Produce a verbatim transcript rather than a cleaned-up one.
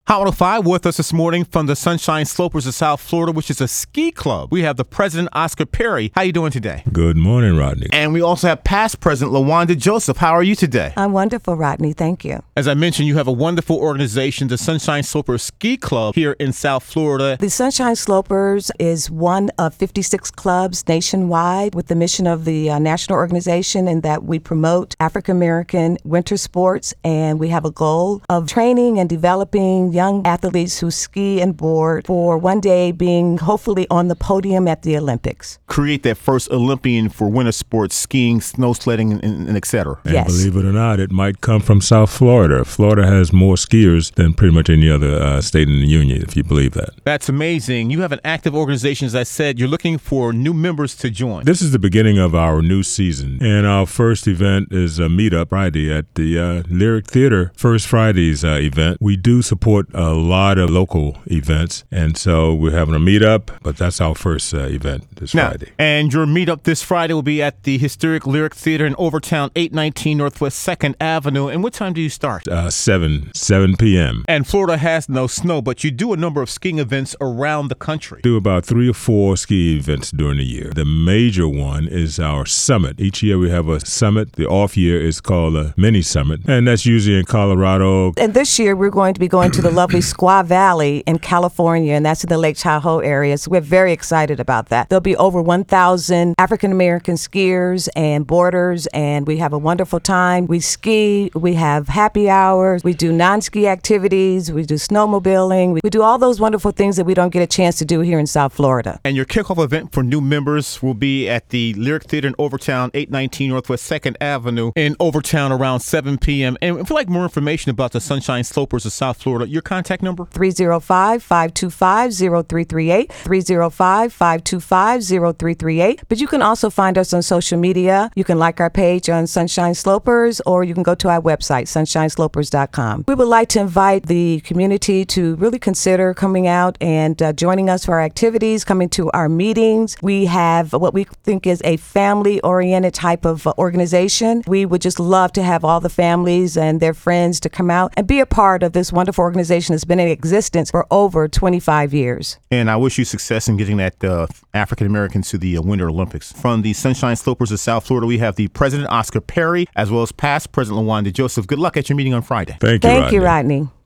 Hot one oh five with us this morning from the Sunshine Slopers of South Florida, which is a ski club. We have the president, Oscar Perry. How are you doing today? Good morning, Rodney. And we also have past president, LaWanda Joseph. How are you today? I'm wonderful, Rodney. Thank you. As I mentioned, you have a wonderful organization, the Sunshine Slopers Ski Club here in South Florida. The Sunshine Slopers is one of fifty-six clubs nationwide with the mission of the uh, national organization in that we promote African-American winter sports, and we have a goal of training and developing young athletes who ski and board for one day being hopefully on the podium at the Olympics. Create that first Olympian for winter sports, skiing, snow sledding, and, and et cetera. And yes. Believe it or not, it might come from South Florida. Florida has more skiers than pretty much any other uh, state in the union, if you believe that. That's amazing. You have an active organization, as I said. You're looking for new members to join. This is the beginning of our new season, and our first event is a meetup Friday at the uh, Lyric Theater, First Friday's uh, event. We do support a lot of local events, and so we're having a meetup, but that's our first uh, event this now, Friday. And your meetup this Friday will be at the historic Lyric Theater in Overtown, eight nineteen Northwest second Avenue. And what time do you start? Uh, seven, seven p.m. And Florida has no snow, but you do a number of skiing events around the country. Do about three or four ski events during the year. The major one is our summit. Each year we have a summit. The off year is called a mini summit, and that's usually in Colorado. And this year we're going to be going to the lovely Squaw Valley in California, and that's in the Lake Tahoe area. So we're very excited about that. There'll be over one thousand African-American skiers and boarders, and we have a wonderful time. We ski, we have happy hours, we do non-ski activities, we do snowmobiling, we, we do all those wonderful things that we don't get a chance to do here in South Florida. And your kickoff event for new members will be at the Lyric Theater in Overtown, eight nineteen Northwest second Avenue in Overtown around seven p.m. And if you'd like more information about the Sunshine Slopers of South Florida, your contact number? three oh five, five two five, oh three three eight, three oh five, five two five, oh three three eight. But you can also find us on social media. You can like our page on Sunshine Slopers, or you can go to our website, sunshine slopers dot com. We would like to invite the community to really consider coming out and uh, joining us for our activities, coming to our meetings. We have what we think is a family-oriented type of uh, organization. We would just love to have all the families and their friends to come out and be a part of this wonderful organization that's been in existence for over twenty-five years. And I wish you success in getting that uh, African Americans to the uh, Winter Olympics. From the Sunshine Slopers of South Florida, we have the President, Oscar Perry, as well as past President LaWanda Joseph. Good luck at your meeting on Friday. Thank you, Thank Rodney. you, Rodney.